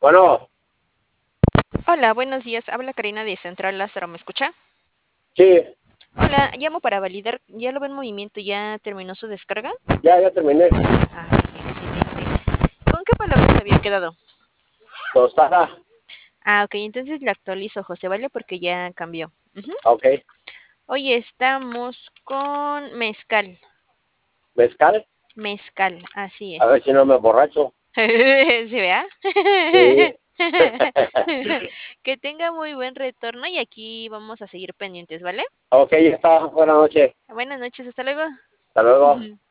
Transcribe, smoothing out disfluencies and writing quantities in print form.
Bueno, Hola, buenos días. Habla Karina de Central Lázaro, ¿me escucha? sí, Hola, llamo para validar. ¿Ya lo ve en movimiento? ¿Ya terminó su descarga? ya terminé. Ah, excelente. ¿Con qué palabras había quedado? Tostada, Ah, ok, entonces le actualizo, José, ¿vale? Porque ya cambió. Ujú. ok. Hoy estamos con mezcal. Mezcal, Mezcal, así a ver es. si no me borracho. ¿Se vea? Sí. Que tenga muy buen retorno y aquí vamos a seguir pendientes, ¿vale? Ok, ya está. Buenas noches. Buenas noches, hasta luego. Hasta luego.